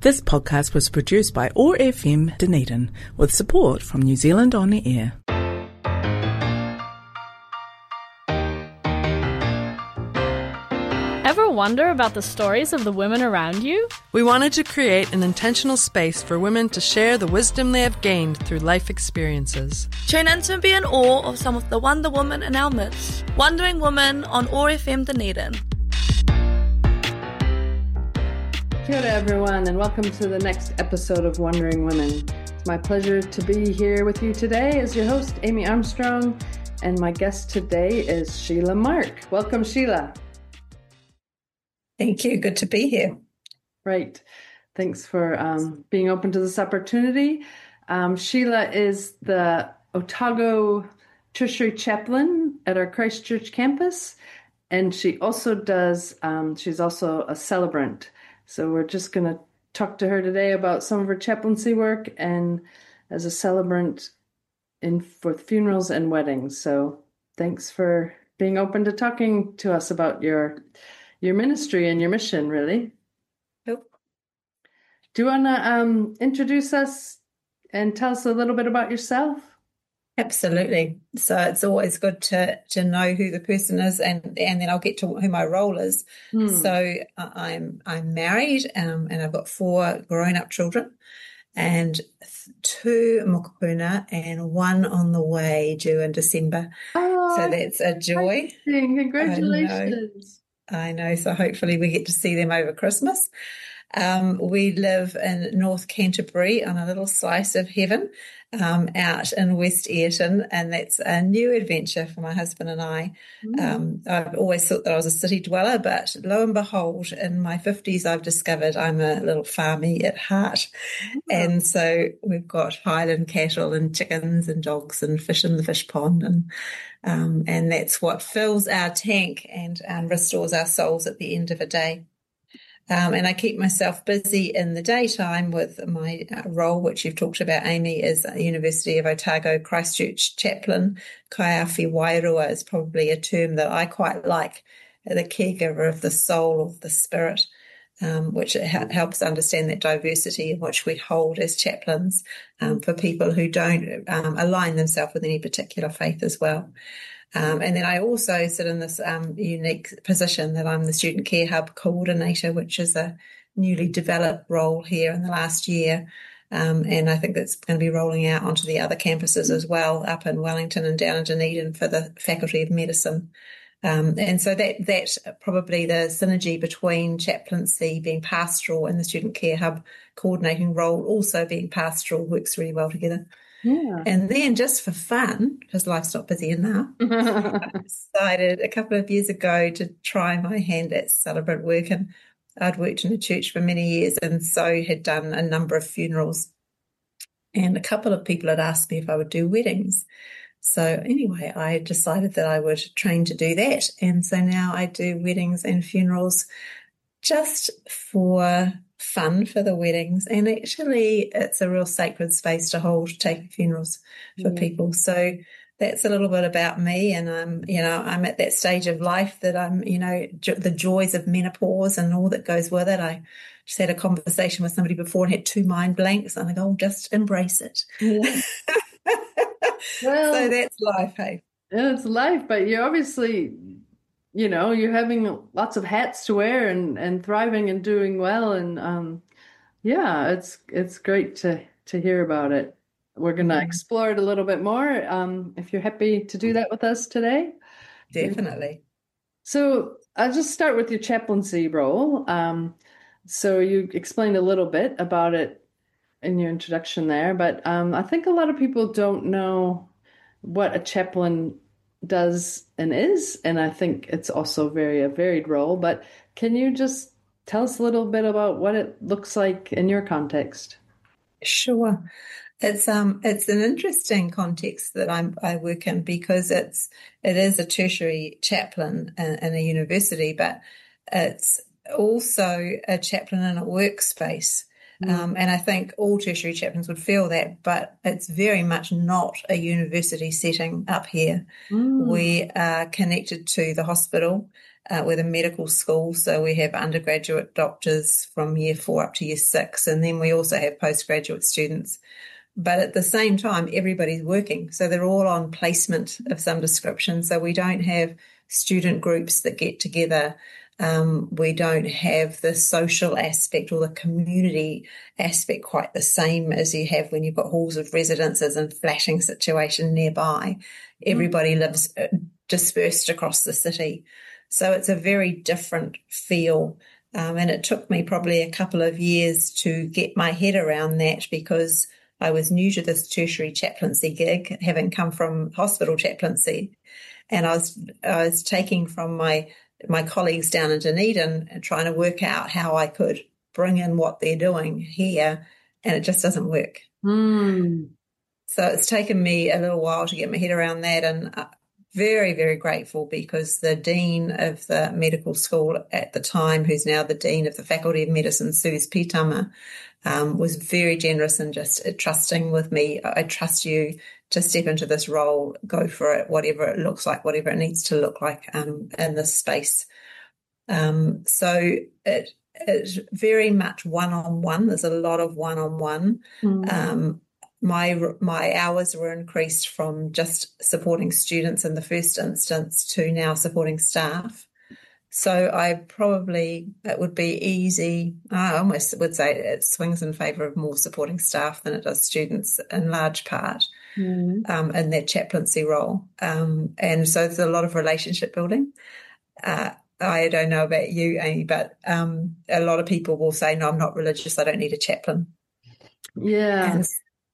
This podcast was produced by OAR FM Dunedin with support from New Zealand On Air. Ever wonder about the stories of the women around you? We wanted to create an intentional space for women to share the wisdom they have gained through life experiences. Tune in to be in awe of some of the Wonder Women in our midst. Wondering Women on OAR FM Dunedin. Kia ora everyone, and welcome to the next episode of Wondering Women. It's my pleasure to be here with you today as your host, Amy Armstrong, and my guest today is Sheila Mark. Welcome, Sheila. Thank you. Good to be here. Right. Thanks for being open to this opportunity. Sheila is the Otago Tertiary Chaplain at our Christchurch campus, and she also does, she's also a celebrant. So we're just going to talk to her today about some of her chaplaincy work and as a celebrant for funerals and weddings. So thanks for being open to talking to us about your ministry and your mission, really. Nope. Do you want to introduce us and tell us a little bit about yourself? Absolutely. So it's always good to know who the person is, and then I'll get to who my role is. So I'm married, and I've got 4 grown-up children, and 2 mokopuna, and 1 on the way due in December. Oh, so that's a joy. Congratulations. I know. So hopefully we get to see them over Christmas. We live in North Canterbury on a little slice of heaven out in West Ayrton, and that's a new adventure for my husband and I. I've always thought that I was a city dweller, but lo and behold, in my 50s, I've discovered I'm a little farmy at heart. And so we've got Highland cattle and chickens and dogs and fish in the fish pond, and that's what fills our tank and restores our souls at the end of a day. And I keep myself busy in the daytime with my role, which you've talked about, Amy, is University of Otago Christchurch Chaplain. Kaiawhi Wairua is probably a term that I quite like, the caregiver of the soul, of the spirit, which helps understand that diversity in which we hold as chaplains for people who don't align themselves with any particular faith as well. And then I also sit in this unique position that I'm the Student Care Hub Coordinator, which is a newly developed role here in the last year. And I think that's going to be rolling out onto the other campuses as well, up in Wellington and down in Dunedin for the Faculty of Medicine. And so that probably the synergy between chaplaincy being pastoral and the Student Care Hub coordinating role also being pastoral works really well together. Yeah. And then just for fun, because life's not busy enough, I decided a couple of years ago to try my hand at celebrant work. And I'd worked in a church for many years and so had done a number of funerals. And a couple of people had asked me if I would do weddings. So anyway, I decided that I would train to do that. And so now I do weddings and funerals just for fun, for the weddings, and actually it's a real sacred space to hold, taking funerals for people. So that's a little bit about me, and I'm at that stage of life that I'm, the joys of menopause and all that goes with it. I just had a conversation with somebody before and had 2 mind blanks, and I go, just embrace it. Yeah. Well, so that's life, hey? It's life, but you obviously, you're having lots of hats to wear and thriving and doing well. And it's great to hear about it. We're going to explore it a little bit more if you're happy to do that with us today. Definitely. So I'll just start with your chaplaincy role. So you explained a little bit about it in your introduction there, but I think a lot of people don't know what a chaplain does and is, and I think it's also a varied role. But can you just tell us a little bit about what it looks like in your context? Sure. It's an interesting context that I work in, because it is a tertiary chaplain in a university, but it's also a chaplain in a workspace. And I think all tertiary chaplains would feel that, but it's very much not a university setting up here. We are connected to the hospital. We're the medical school, so we have undergraduate doctors from year 4 up to year 6, and then we also have postgraduate students. But at the same time, everybody's working, so they're all on placement of some description. So we don't have student groups that get together. We don't have the social aspect or the community aspect quite the same as you have when you've got halls of residences and flashing situation nearby. Everybody lives dispersed across the city. So it's a very different feel. And it took me probably a couple of years to get my head around that, because I was new to this tertiary chaplaincy gig, having come from hospital chaplaincy. And I was taking from my colleagues down in Dunedin and trying to work out how I could bring in what they're doing here, and it just doesn't work. So it's taken me a little while to get my head around that, and very, very grateful, because the dean of the medical school at the time, who's now the dean of the Faculty of Medicine, Suze Pitama, was very generous and just trusting with me. I trust you to step into this role, go for it, whatever it looks like, whatever it needs to look like in this space. So it's very much one-on-one. There's a lot of one-on-one. My hours were increased from just supporting students in the first instance to now supporting staff. So it would be easy. I almost would say it swings in favour of more supporting staff than it does students in large part in their chaplaincy role. And so there's a lot of relationship building. I don't know about you, Amy, but a lot of people will say, no, I'm not religious, I don't need a chaplain. Yeah.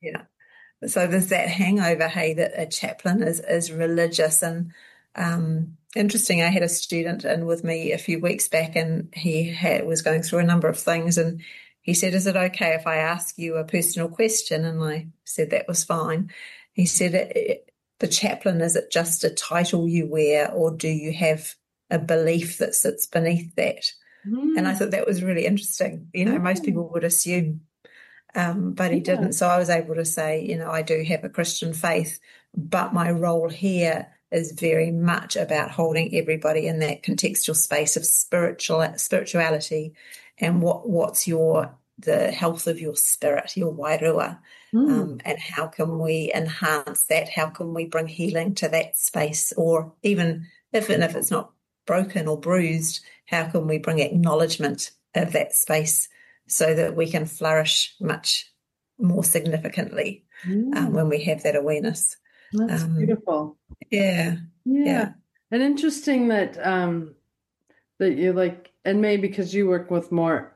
So there's that hangover, hey, that a chaplain is religious. And interesting, I had a student in with me a few weeks back, and he was going through a number of things, and he said, is it okay if I ask you a personal question? And I said that was fine. He said, the chaplain, is it just a title you wear, or do you have a belief that sits beneath that? And I thought that was really interesting. Most people would assume, but he didn't. So I was able to say, I do have a Christian faith, but my role here is very much about holding everybody in that contextual space of spirituality, and what's the health of your spirit, your wairua, and how can we enhance that? How can we bring healing to that space? Or even if it's not broken or bruised, how can we bring acknowledgement of that space so that we can flourish much more significantly when we have that awareness? That's beautiful. Yeah. And interesting that that you like, and maybe because you work with more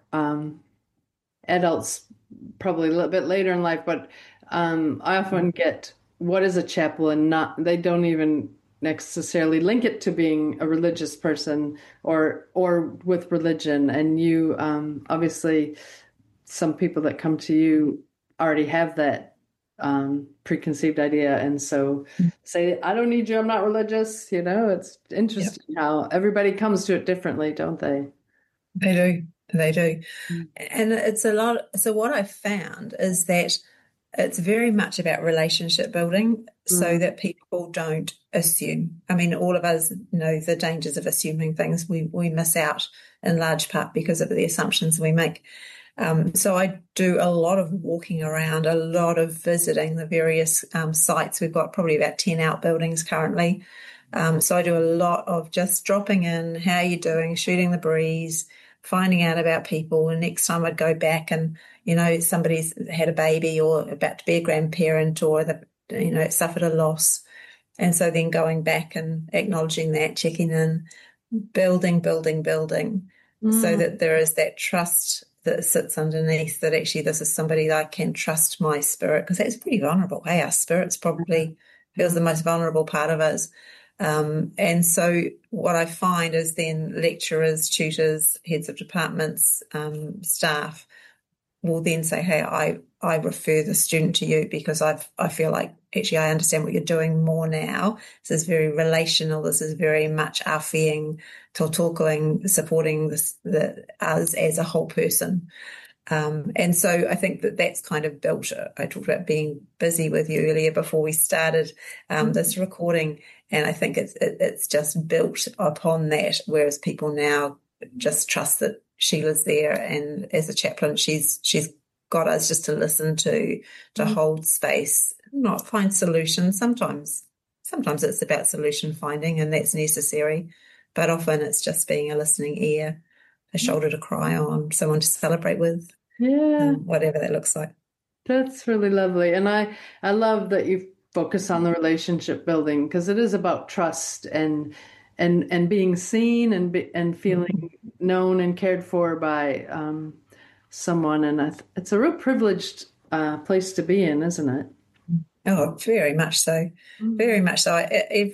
adults probably a little bit later in life, but I often get, what is a chaplain? They don't even necessarily link it to being a religious person or with religion. And you obviously, some people that come to you already have that preconceived idea, and so say, I don't need you, I'm not religious. It's interesting how everybody comes to it differently, don't they? They do. And it's a lot. So what I've found is that it's very much about relationship building, so that people don't assume. I mean, all of us know the dangers of assuming things. We miss out in large part because of the assumptions we make. So I do a lot of walking around, a lot of visiting the various sites. We've got probably about 10 outbuildings currently. So I do a lot of just dropping in, how are you doing, shooting the breeze, finding out about people. And next time I'd go back and, somebody's had a baby or about to be a grandparent, or suffered a loss. And so then going back and acknowledging that, checking in, building, so that there is that trust that sits underneath, that actually this is somebody that I can trust my spirit, because that's pretty vulnerable. Hey, our spirits probably feels the most vulnerable part of us. And so what I find is then lecturers, tutors, heads of departments, staff will then say, hey, I refer the student to you because I feel like actually I understand what you're doing more now. This is very relational. This is very much awhiing, tautokōing, supporting us as a whole person. And so I think that that's kind of built. I talked about being busy with you earlier before we started this recording, and I think it's just built upon that. Whereas people now just trust that Sheila's there, and as a chaplain, she's got us just to listen to hold space, not find solutions. Sometimes it's about solution finding, and that's necessary, but often it's just being a listening ear, a shoulder to cry on, someone to celebrate with. Yeah. Whatever that looks like. That's really lovely. And I love that you focus on the relationship building, because it is about trust and being seen and feeling known and cared for by someone. And it's a real privileged place to be in, isn't it? Oh, very much so. Very much so.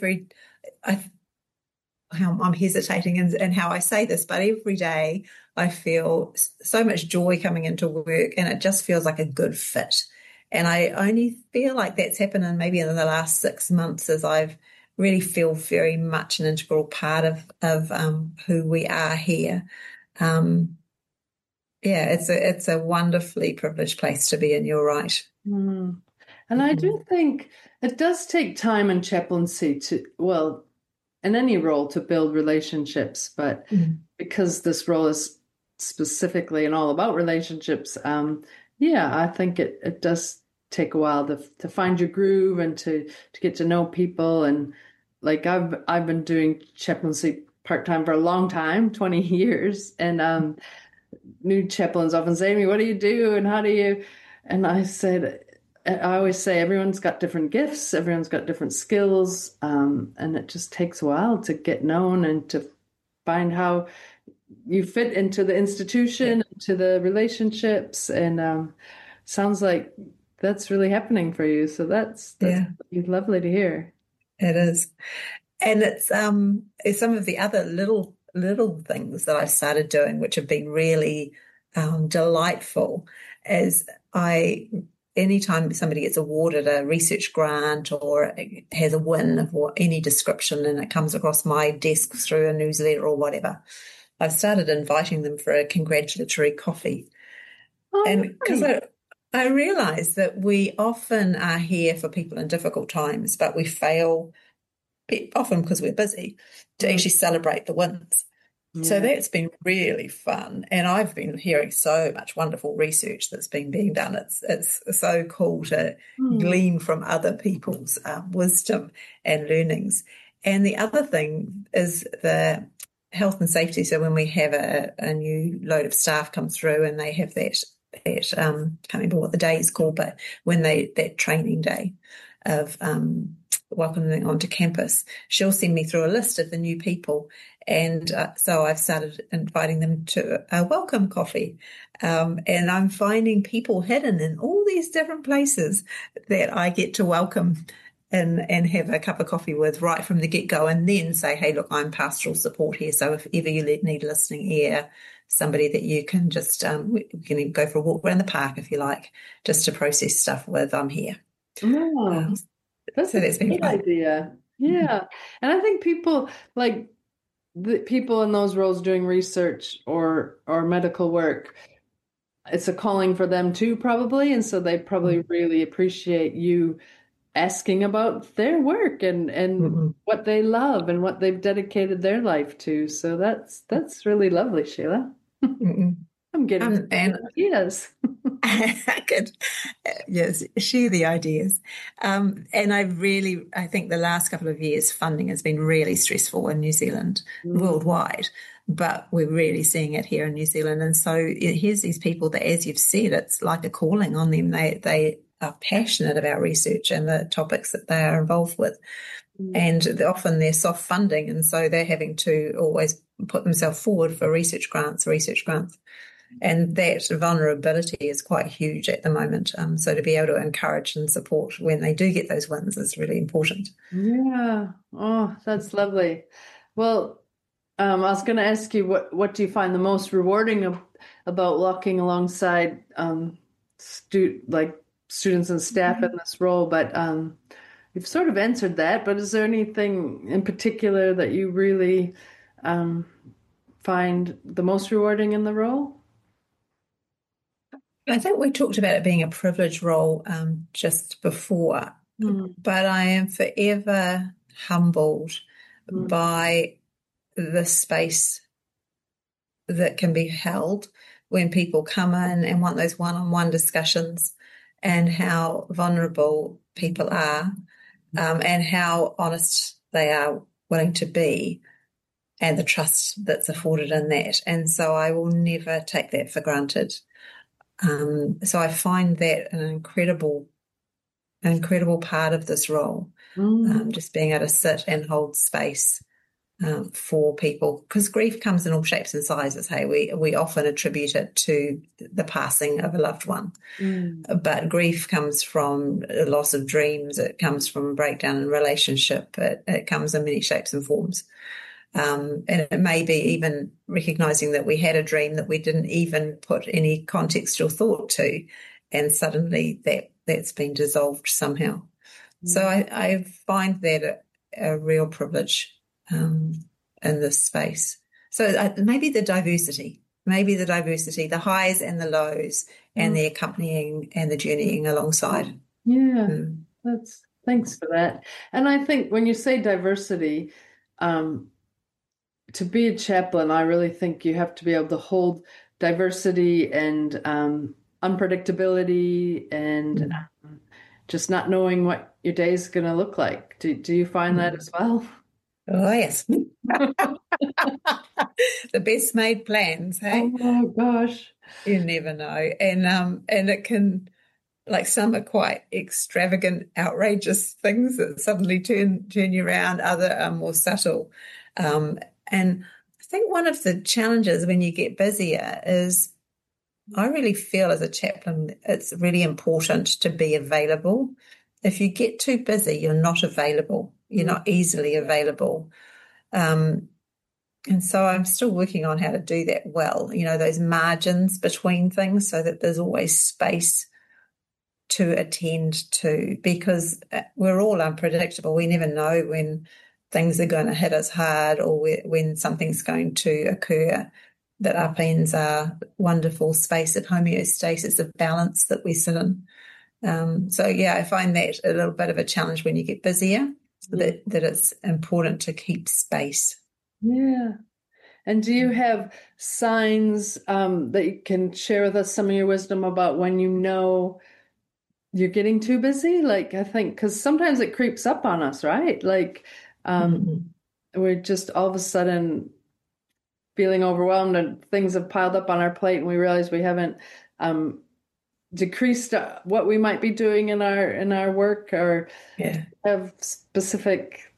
I'm hesitating in how I say this, but every day I feel so much joy coming into work, and it just feels like a good fit. And I only feel like that's happened maybe in the last 6 months, as I've really feel very much an integral part of who we are here. It's a wonderfully privileged place to be in. You're right. And I do think it does take time in chaplaincy in any role to build relationships, but because this role is specifically and all about relationships, I think it does take a while to find your groove and to get to know people. And like I've been doing chaplaincy part-time for a long time, 20 years, and new chaplains often say to me, "What do you do and how do you?" And I always say everyone's got different gifts, everyone's got different skills, and it just takes a while to get known and to find how you fit into the institution, into the relationships, and sounds like that's really happening for you. So that's really lovely to hear. It is, and it's some of the other little things that I've started doing, which have been really delightful. Anytime somebody gets awarded a research grant or has a win of any description, and it comes across my desk through a newsletter or whatever, I've started inviting them for a congratulatory coffee. And because I realise that we often are here for people in difficult times, but we fail, often because we're busy, to actually celebrate the wins. Yeah. So that's been really fun, and I've been hearing so much wonderful research that's been being done. It's so cool to glean from other people's wisdom and learnings. And the other thing is the health and safety. So when we have a new load of staff come through and they have that can't remember what the day is called, but when that training day of welcoming them onto campus, she'll send me through a list of the new people. And so I've started inviting them to a welcome coffee. And I'm finding people hidden in all these different places that I get to welcome and have a cup of coffee with right from the get-go, and then say, hey, look, I'm pastoral support here. So if ever you need a listening ear, somebody that you can just, we can even go for a walk around the park if you like, just to process stuff with, I'm here. Oh, that's a great idea. Yeah. And I think people like the people in those roles doing research or medical work, it's a calling for them too, probably. And so they probably really appreciate you asking about their work and what they love and what they've dedicated their life to. So that's really lovely, Sheila. I'm getting ideas. I could, yes, share the ideas. And I think the last couple of years funding has been really stressful in New Zealand, worldwide, but we're really seeing it here in New Zealand. And so here's these people that, as you've said, it's like a calling on them. They are passionate about research and the topics that they are involved with. And often they're soft funding, and so they're having to always put themselves forward for research grants. And that vulnerability is quite huge at the moment. So to be able to encourage and support when they do get those wins is really important. Yeah. Oh, that's lovely. Well, I was going to ask you, what do you find the most rewarding about walking alongside students and staff in this role? But you've sort of answered that. But is there anything in particular that you really find the most rewarding in the role? I think we talked about it being a privileged role just before, but I am forever humbled by the space that can be held when people come in and want those one-on-one discussions, and how vulnerable people are, and how honest they are willing to be, and the trust that's afforded in that. And so I will never take that for granted. So I find that an incredible part of this role, just being able to sit and hold space for people, because grief comes in all shapes and sizes. Hey, we often attribute it to the passing of a loved one, but grief comes from a loss of dreams. It comes from a breakdown in relationship. It comes in many shapes and forms. And it may be even recognizing that we had a dream that we didn't even put any context or thought to, and suddenly that's been dissolved somehow. So I find that a real privilege in this space. So maybe the diversity, the highs and the lows, and the accompanying and the journeying alongside. Yeah, thanks for that. And I think when you say diversity, to be a chaplain, I really think you have to be able to hold diversity and unpredictability and just not knowing what your day is going to look like. Do you find that as well? Oh, yes. The best made plans, hey? Oh, gosh. You never know. And it can, like, some are quite extravagant, outrageous things that suddenly turn you around. Other are more subtle. And I think one of the challenges when you get busier is, I really feel as a chaplain, it's really important to be available. If you get too busy, you're not available. You're not easily available. And so I'm still working on how to do that well, those margins between things, so that there's always space to attend to, because we're all unpredictable. We never know when things are going to hit us hard, or when something's going to occur. That upends our wonderful space of homeostasis, of balance that we sit in. So I find that a little bit of a challenge when you get busier, that it's important to keep space. Yeah. And do you have signs that you can share with us, some of your wisdom about when you know you're getting too busy? Like, I think, because sometimes it creeps up on us, right? Like, we're just all of a sudden feeling overwhelmed, and things have piled up on our plate, and we realize we haven't decreased what we might be doing in our work, or have specific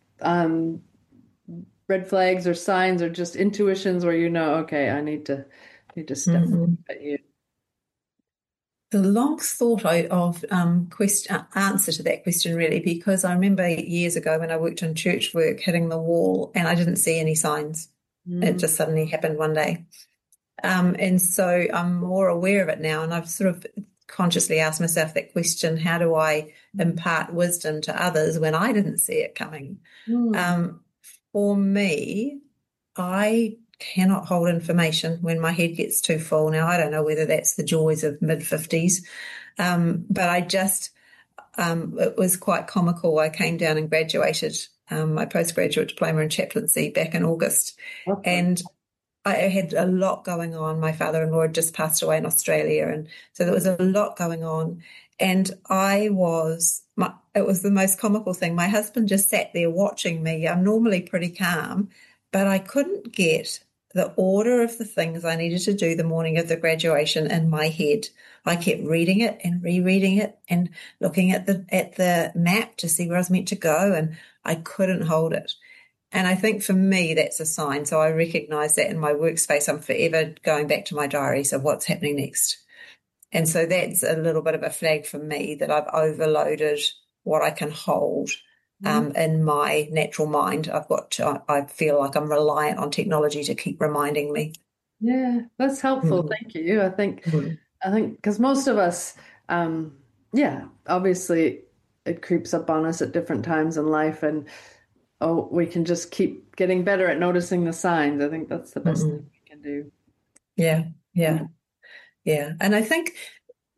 red flags or signs, or just intuitions where okay, I need to step at you. The long thought of answer to that question, really, because I remember years ago when I worked in church work, hitting the wall, and I didn't see any signs. It just suddenly happened one day. And so I'm more aware of it now, and I've sort of consciously asked myself that question: how do I impart wisdom to others when I didn't see it coming? For me, I cannot hold information when my head gets too full. Now, I don't know whether that's the joys of mid-50s, but I just, it was quite comical. I came down and graduated my postgraduate diploma in chaplaincy back in August, and I had a lot going on. My father-in-law had just passed away in Australia, and so there was a lot going on, and it was the most comical thing. My husband just sat there watching me. I'm normally pretty calm, but I couldn't get the order of the things I needed to do the morning of the graduation in my head. I kept reading it and rereading it and looking at the map to see where I was meant to go, and I couldn't hold it. And I think for me, that's a sign. So I recognize that in my workspace, I'm forever going back to my diaries of what's happening next. And so that's a little bit of a flag for me that I've overloaded what I can hold in my natural mind. I feel like I'm reliant on technology to keep reminding me. Yeah, that's helpful. Thank you. I think because most of us, obviously it creeps up on us at different times in life, and we can just keep getting better at noticing the signs. I think that's the best thing we can do. Yeah. And I think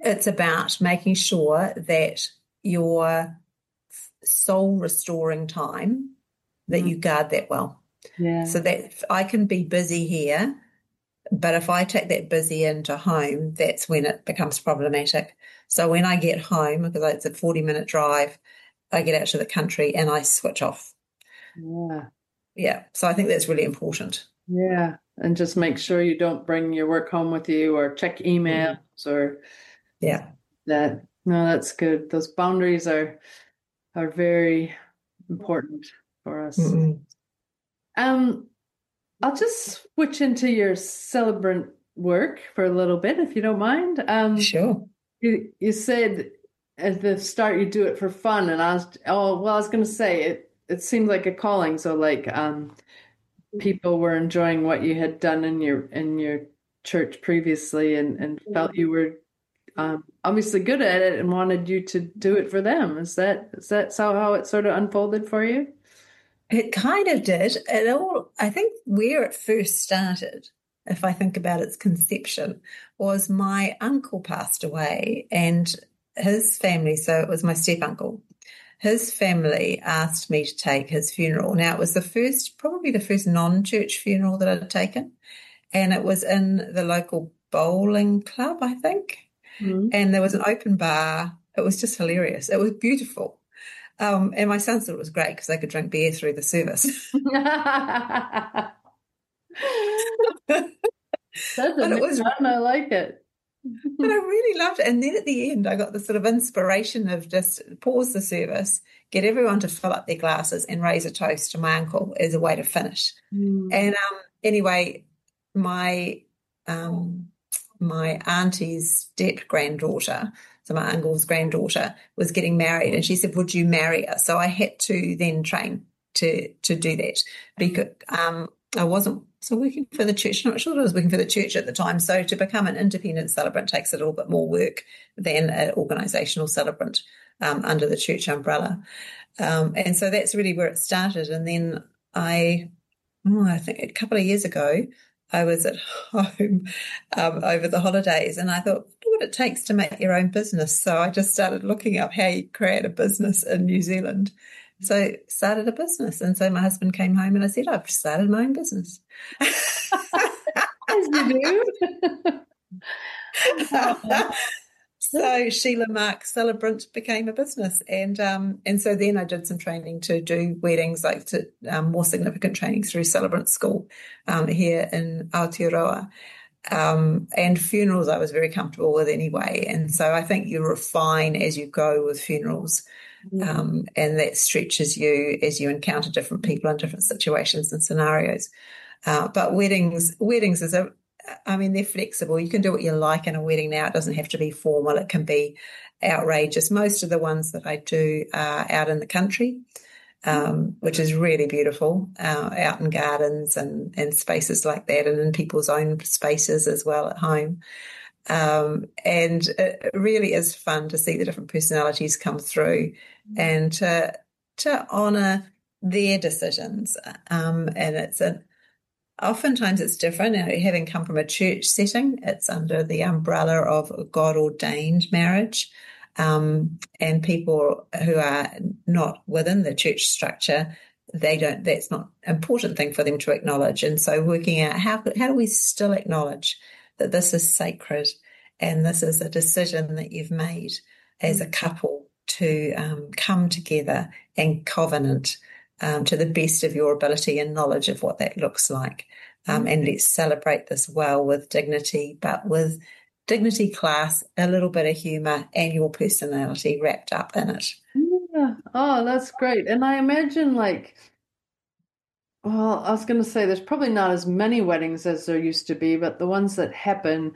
It's about making sure that your soul restoring time, that you guard that well. Yeah. So that I can be busy here, but if I take that busy into home, that's when it becomes problematic. So when I get home, because it's a 40-minute drive, I get out to the country and I switch off. Yeah. Yeah. So I think that's really important. Yeah. And just make sure you don't bring your work home with you or check emails or that. No, that's good. Those boundaries are very important for us. I'll just switch into your celebrant work for a little bit, if you don't mind. Sure. You said at the start you do it for fun, and I was going to say it seemed like a calling. So like people were enjoying what you had done in your church previously, and felt you were obviously good at it and wanted you to do it for them. Is that how it sort of unfolded for you? It kind of did. I think where it first started, if I think about its conception, was my uncle passed away and his family, so it was my step-uncle, his family asked me to take his funeral. Now, it was probably the first non-church funeral that I'd taken, and it was in the local bowling club, I think, and there was an open bar. It was just hilarious. It was beautiful. And my son thought it was great because they could drink beer through the service. That's it was fun. I like it. But I really loved it. And then at the end, I got the sort of inspiration of just pause the service, get everyone to fill up their glasses and raise a toast to my uncle as a way to finish. And anyway, my auntie's step-granddaughter, so my uncle's granddaughter, was getting married, and she said, would you marry her? So I had to then train to do that because I wasn't working for the church. I'm not sure that I was working for the church at the time. So to become an independent celebrant takes a little bit more work than an organisational celebrant under the church umbrella. And so that's really where it started. And then I think a couple of years ago, I was at home over the holidays, and I thought, what it takes to make your own business. So I just started looking up how you create a business in New Zealand. So started a business. And so my husband came home and I said, I've started my own business. As you do. So Sheila Mark Celebrant became a business. And so then I did some training to do weddings, more significant training through Celebrant School here in Aotearoa. And funerals I was very comfortable with anyway. And so I think you refine as you go with funerals. And that stretches you as you encounter different people in different situations and scenarios. But weddings is they're flexible. You can do what you like in a wedding now. It doesn't have to be formal. It can be outrageous. Most of the ones that I do are out in the country, which is really beautiful, out in gardens and spaces like that, and in people's own spaces as well at home. And it really is fun to see the different personalities come through and to honour their decisions. And oftentimes it's different. Having come from a church setting, it's under the umbrella of a God-ordained marriage. And people who are not within the church structure, that's not an important thing for them to acknowledge. And so working out how do we still acknowledge that this is sacred and this is a decision that you've made as a couple to come together and covenant to the best of your ability and knowledge of what that looks like. And let's celebrate this well with dignity, but with dignity, class, a little bit of humour and your personality wrapped up in it. Yeah. Oh, that's great. And I imagine I was going to say there's probably not as many weddings as there used to be, but the ones that happen,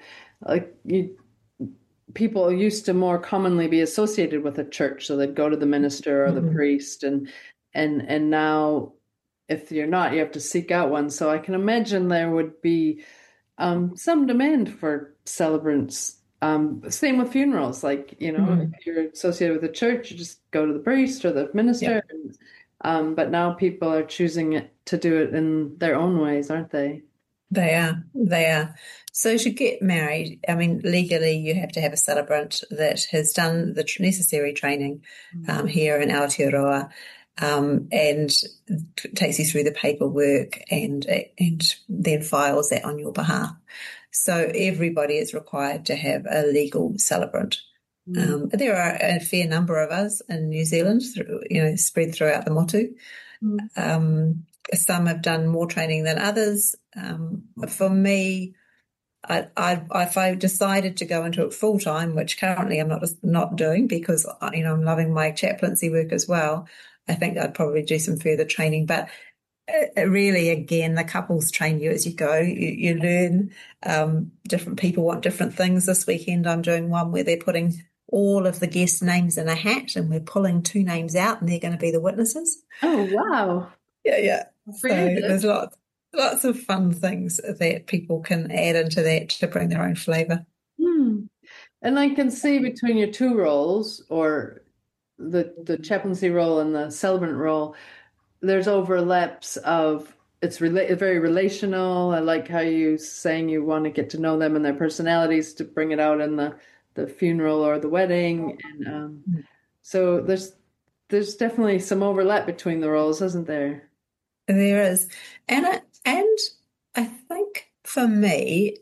people used to more commonly be associated with a church, so they'd go to the minister or the priest, and now if you're not, you have to seek out one. So I can imagine there would be some demand for celebrants. Same with funerals, if you're associated with a church, you just go to the priest or the minister. Yeah. But now people are choosing to do it in their own ways, aren't they? They are. So to get married, I mean, legally you have to have a celebrant that has done the necessary training here in Aotearoa, and takes you through the paperwork and then files that on your behalf. So everybody is required to have a legal celebrant. There are a fair number of us in New Zealand, spread throughout the motu. Some have done more training than others. For me, if I decided to go into it full time, which currently I'm not doing because I'm loving my chaplaincy work as well, I think I'd probably do some further training. But really, again, the couples train you as you go. You learn. Different people want different things. This weekend, I'm doing one where they're putting all of the guest names in a hat, and we're pulling 2 names out, and they're going to be the witnesses. Oh, wow. Yeah. So there's lots of fun things that people can add into that to bring their own flavour. And I can see between your 2 roles, or the chaplaincy role and the celebrant role, there's overlaps of it's very relational. I like how you saying you want to get to know them and their personalities to bring it out in the funeral or the wedding, and so there's definitely some overlap between the roles, isn't there? There is, and I think for me,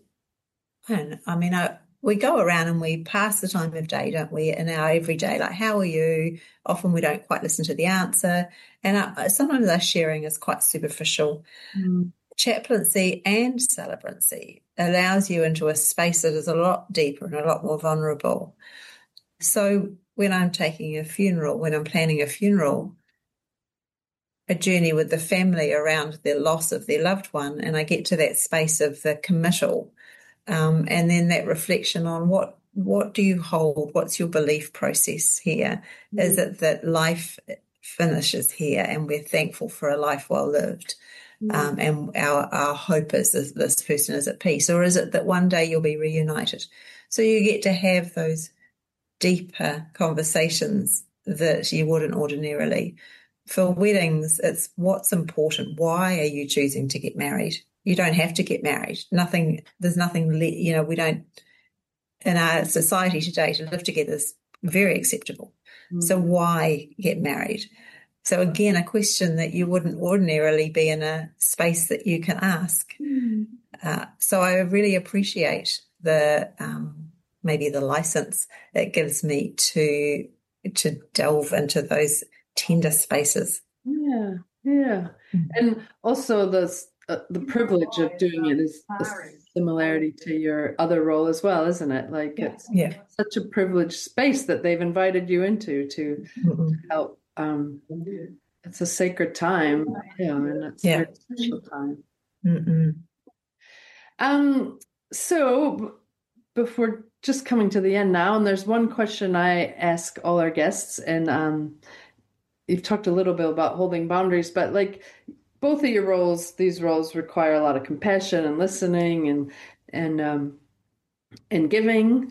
we go around and we pass the time of day, don't we? In our everyday, like, how are you? Often we don't quite listen to the answer, and sometimes our sharing is quite superficial. Chaplaincy and celebrancy allows you into a space that is a lot deeper and a lot more vulnerable. So when I'm planning a funeral, a journey with the family around the loss of their loved one, and I get to that space of the committal, and then that reflection on what do you hold? What's your belief process here? Is it that life finishes here and we're thankful for a life well lived? And our hope is that this person is at peace, or is it that one day you'll be reunited? So you get to have those deeper conversations that you wouldn't ordinarily. For weddings, it's what's important. Why are you choosing to get married? You don't have to get married. There's nothing, we don't, in our society today, to live together is very acceptable. So why get married? So again, a question that you wouldn't ordinarily be in a space that you can ask. So I really appreciate the maybe the license it gives me to delve into those tender spaces. Yeah. And also the privilege of doing it is a similarity to your other role as well, isn't it? Like it's such a privileged space that they've invited you into to help. It's a sacred time, and it's a very special time. So before just coming to the end now, and there's one question I ask all our guests, and you've talked a little bit about holding boundaries, but like both of your roles, these roles require a lot of compassion and listening and giving.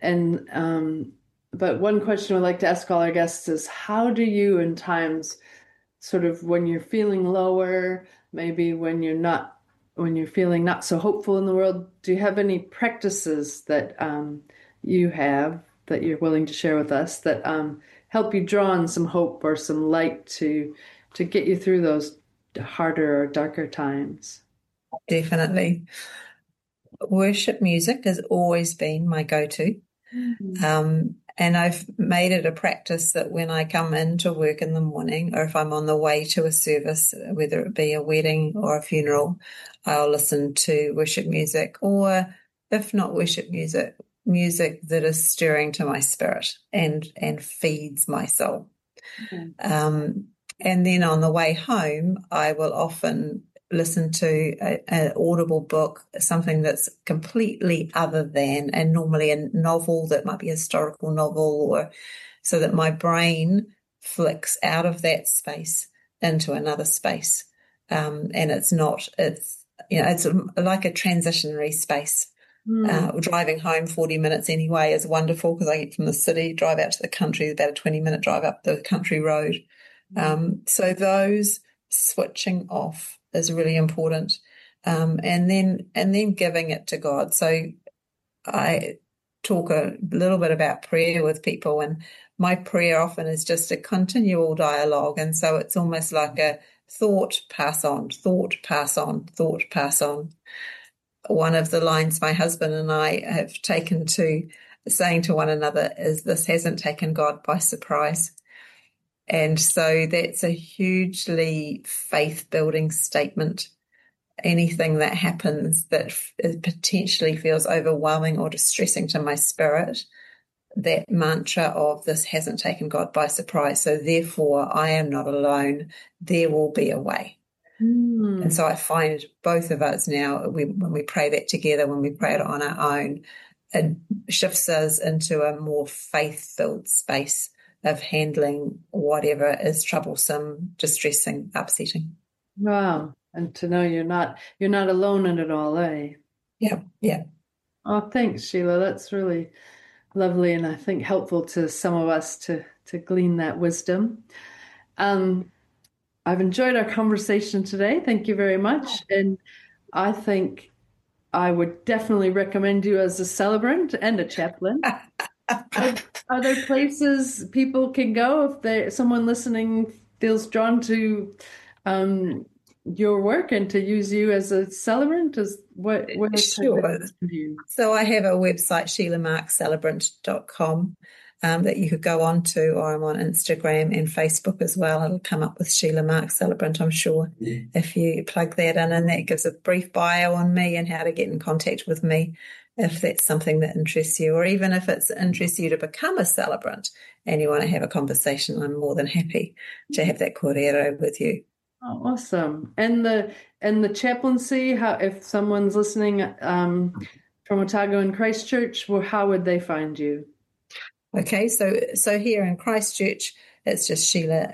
But one question I'd like to ask all our guests is, how do you, in times sort of when you're feeling lower, maybe when you're feeling not so hopeful in the world, do you have any practices that you have that you're willing to share with us that help you draw on some hope or some light to get you through those harder or darker times? Definitely. Worship music has always been my go-to. And I've made it a practice that when I come into work in the morning, or if I'm on the way to a service, whether it be a wedding or a funeral, I'll listen to worship music, or if not worship music, music that is stirring to my spirit and feeds my soul. And then on the way home, I will often listen to an audible book, something that's completely other than, and normally a novel that might be a historical novel, or so that my brain flicks out of that space into another space. And it's like a transitionary space. Driving home 40 minutes anyway is wonderful, because I get from the city, drive out to the country, about a 20-minute drive up the country road. So those switching off is really important. and then giving it to God. So I talk a little bit about prayer with people, and my prayer often is just a continual dialogue. And so it's almost like a thought, pass on, thought, pass on, thought, pass on. One of the lines my husband and I have taken to saying to one another is, this hasn't taken God by surprise. And so that's a hugely faith-building statement. Anything that happens that potentially feels overwhelming or distressing to my spirit, that mantra of this hasn't taken God by surprise, so therefore I am not alone, there will be a way. And so I find both of us now, when we pray that together, when we pray it on our own, it shifts us into a more faith-filled space of handling whatever is troublesome, distressing, upsetting. Wow. And to know you're not alone in it all, eh? Yeah. Oh, thanks, Sheila. That's really lovely, and I think helpful to some of us to glean that wisdom. I've enjoyed our conversation today. Thank you very much. And I think I would definitely recommend you as a celebrant and a chaplain. Are there places people can go if someone listening feels drawn to your work and to use you as a celebrant? Sure. So I have a website, SheilaMarkCelebrant.com, that you could go on to, or I'm on Instagram and Facebook as well. It'll come up with Sheila Mark Celebrant, I'm sure, if you plug that in, and that gives a brief bio on me and how to get in contact with me if that's something that interests you, or even if it interests you to become a celebrant and you want to have a conversation. I'm more than happy to have that kōrero with you. Oh, awesome. And the chaplaincy, how, if someone's listening from Otago and Christchurch, well, how would they find you? Okay, so here in Christchurch, it's just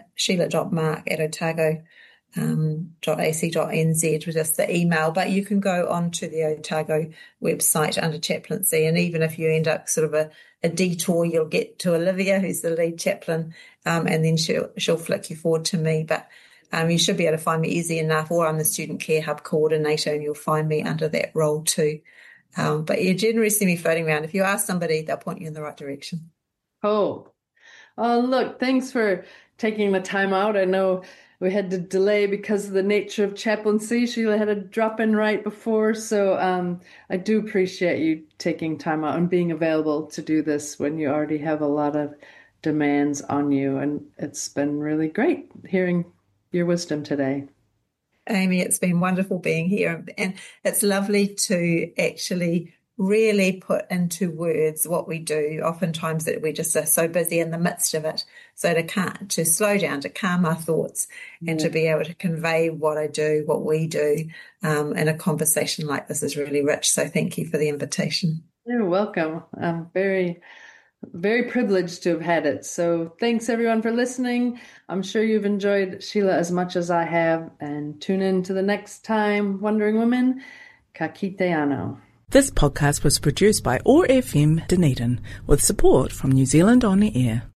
sheila.mark@otago.ac.nz with just the email, but you can go onto the Otago website under chaplaincy, and even if you end up sort of a detour, you'll get to Olivia, who's the lead chaplain, and then she'll flick you forward to me. But you should be able to find me easy enough, or I'm the Student Care Hub coordinator, and you'll find me under that role too. But you generally see me floating around. If you ask somebody, they'll point you in the right direction. Oh, look, thanks for taking the time out. I know we had to delay because of the nature of chaplaincy. Sheila had to drop in right before. So I do appreciate you taking time out and being available to do this when you already have a lot of demands on you. And it's been really great hearing your wisdom today. Amy, it's been wonderful being here. And it's lovely to actually really put into words what we do. Oftentimes that we just are so busy in the midst of it. So to slow down, to calm our thoughts, and to be able to convey what I do, what we do, in a conversation like this is really rich. So thank you for the invitation. You're welcome. I'm very, very privileged to have had it. So thanks everyone for listening. I'm sure you've enjoyed Sheila as much as I have, and tune in to the next time. Wandering Women, ka kite anō. This podcast was produced by OAR FM Dunedin with support from New Zealand On the Air.